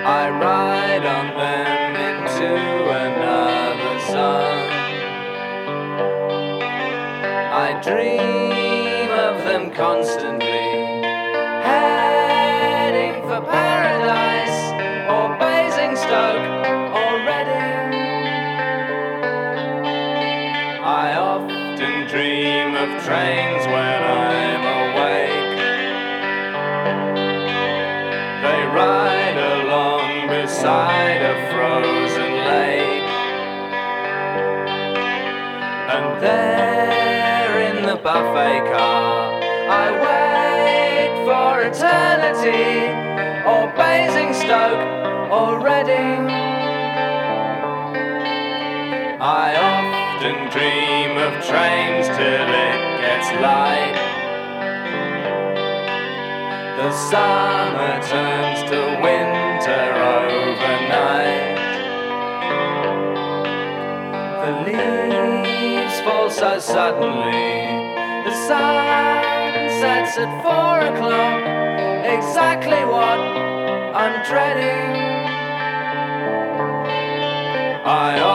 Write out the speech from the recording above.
I ride on them into another sun. I dream of them constantly, heading for paradise or Basingstoke or Reading. I often dream of trains when I'm awake. They ride along beside a frozen lake, and there in the buffet car I wait for eternity or Basingstoke or Reading. I often dream of trains till it gets light. The summer turns to winter overnight. The leaves fall so suddenly. The sun sets at 4 o'clock. Exactly what I'm dreading. I